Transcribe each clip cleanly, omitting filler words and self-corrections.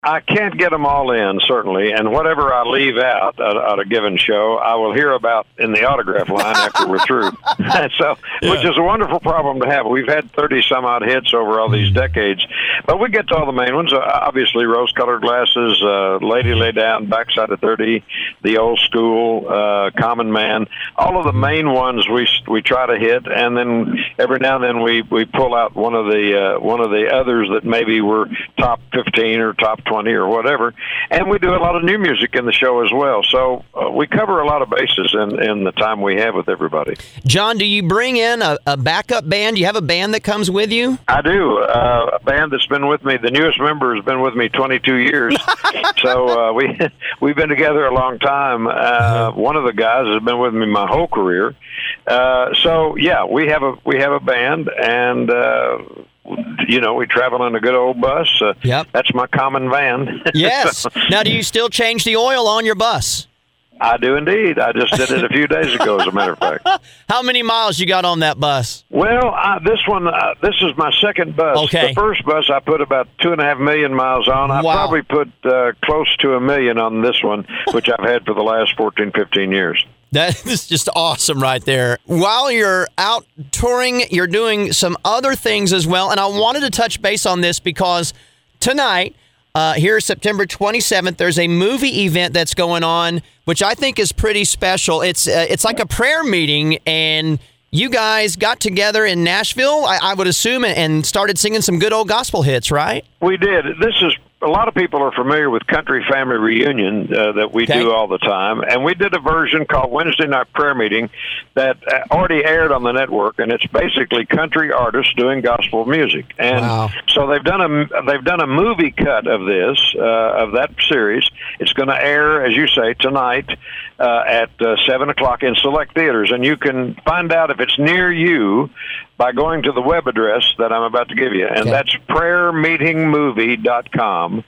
I can't get them all in, certainly, and whatever I leave out at a given show, I will hear about in the autograph line after we're through. So, which is a wonderful problem to have. We've had 30-some-odd hits over all these decades, but we get to all the main ones. Obviously, Rose-Colored Glasses, Lady Lay Down, Backside of 30, The Old School, Common Man. All of the main ones we try to hit, and then every now and then we pull out one of the others that maybe were top 15 or top 20 or whatever, and we do a lot of new music in the show as well. So we cover a lot of bases in the time we have with everybody. John, do you bring in a backup band? Do you have a band that comes with you? I do. A band that's been with me. The newest member has been with me 22 years. So we've been together a long time. One of the guys has been with me my whole career. So yeah, we have a band, and we travel in a good old bus. Yep. That's my common van. Yes. Now, do you still change the oil on your bus? I do indeed. I just did it a few days ago, as a matter of fact. How many miles you got on that bus? Well, this is my second bus. Okay. The first bus I put about 2.5 million miles on. I probably put close to 1 million on this one, which I've had for the last 14, 15 years. That is just awesome right there. While you're out touring, you're doing some other things as well. And I wanted to touch base on this because tonight, here September 27th, there's a movie event that's going on, which I think is pretty special. It's like a prayer meeting, and you guys got together in Nashville, I would assume, and started singing some good old gospel hits, right? We did. A lot of people are familiar with Country Family Reunion that we do all the time, and we did a version called Wednesday Night Prayer Meeting that already aired on the network, and it's basically country artists doing gospel music. And so they've done a movie cut of this of that series. It's going to air, as you say, tonight at 7:00 in select theaters, and you can find out if it's near you by going to the web address that I'm about to give you, and that's prayermeetingmovie.com.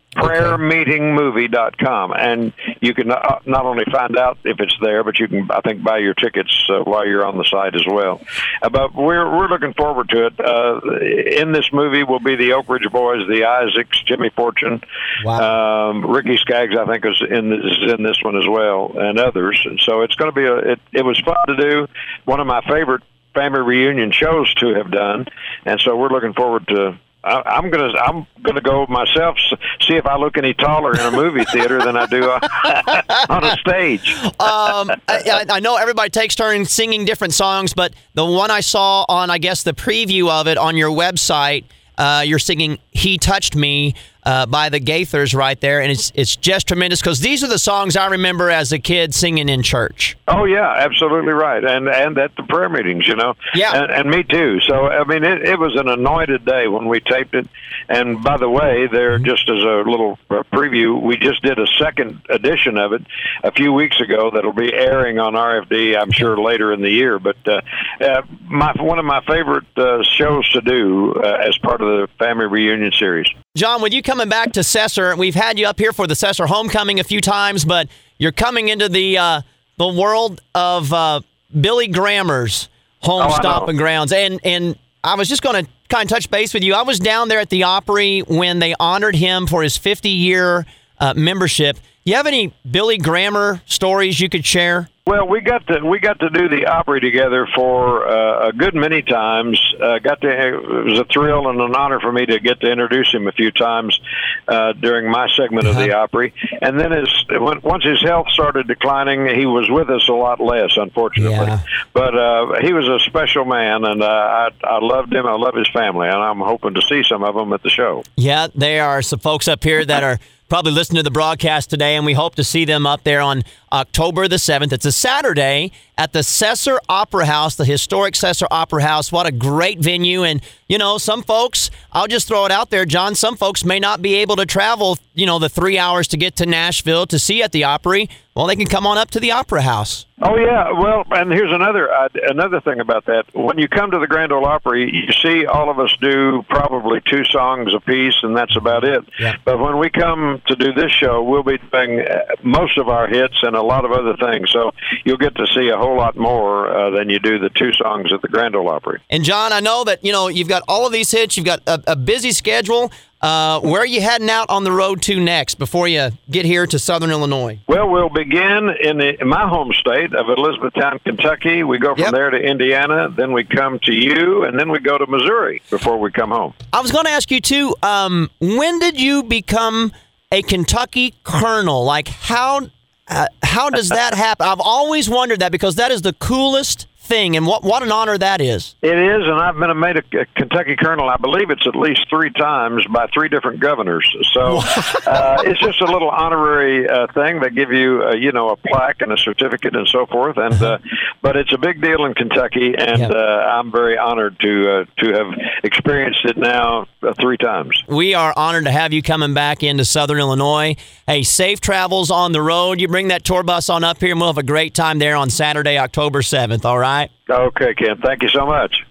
prayermeetingmovie.com, and you can not only find out if it's there, but you can, I think, buy your tickets while you're on the site as well. But we're looking forward to it. In this movie will be the Oak Ridge Boys, the Isaacs, Jimmy Fortune, Ricky Skaggs, I think, is in this one as well, and others. So it's going to be it was fun to do. One of my favorite family reunion shows to have done, and so we're looking forward to. I'm gonna go myself, see if I look any taller in a movie theater than I do on a stage. I know everybody takes turns singing different songs, but the one I saw on, I guess, the preview of it on your website, you're singing "He Touched Me" by the Gaithers right there, and it's just tremendous because these are the songs I remember as a kid singing in church. Oh yeah, absolutely right, and at the prayer meetings, and me too. So I mean, it was an anointed day when we taped it. And by the way, there, just as a little preview, we just did a second edition of it a few weeks ago that'll be airing on RFD, I'm sure, later in the year. But one of my favorite shows to do as part of the family reunion series. John, with you coming back to Cesar, we've had you up here for the Cesar homecoming a few times, but you're coming into the world of Billy Grammer's home stomping grounds. And I was just going to kind of touch base with you. I was down there at the Opry when they honored him for his 50-year membership. You have any Billy Grammer stories you could share? Well, we got to do the Opry together for a good many times. It was a thrill and an honor for me to get to introduce him a few times during my segment of the Opry. And then once his health started declining, he was with us a lot less, unfortunately. Yeah. But he was a special man, and I loved him. I love his family, and I'm hoping to see some of them at the show. Yeah, there are some folks up here that are probably listening to the broadcast today, and we hope to see them up there on October the 7th. It's a Saturday at the Cesar Opera House, the historic Cesar Opera House. What a great venue. And, some folks, I'll just throw it out there, John, some folks may not be able to travel, the 3 hours to get to Nashville to see at the Opry. Well, they can come on up to the Opera House. Oh, yeah. Well, and here's another thing about that. When you come to the Grand Ole Opry, you see all of us do probably 2 songs apiece, and that's about it. Yeah. But when we come to do this show, we'll be doing most of our hits and a lot of other things. So you'll get to see a whole lot more than you do the 2 songs at the Grand Ole Opry. And, John, I know that, you've got all of these hits. You've got a busy schedule. Where are you heading out on the road to next before you get here to Southern Illinois? Well, we'll begin in my home state of Elizabethtown, Kentucky. We go from there to Indiana, then we come to you, and then we go to Missouri before we come home. I was going to ask you, too, when did you become a Kentucky colonel? Like, how does that happen? I've always wondered that because that is the coolest thing, and what an honor that is. It is, and I've been made a Kentucky colonel. I believe it's at least 3 times by 3 different governors. So it's just a little honorary thing. They give you, a plaque and a certificate and so forth. And but it's a big deal in Kentucky, and I'm very honored to have experienced it now 3 times. We are honored to have you coming back into Southern Illinois. Hey, safe travels on the road. You bring that tour bus on up here, and we'll have a great time there on Saturday, October 7th. All right. Okay, Ken. Thank you so much.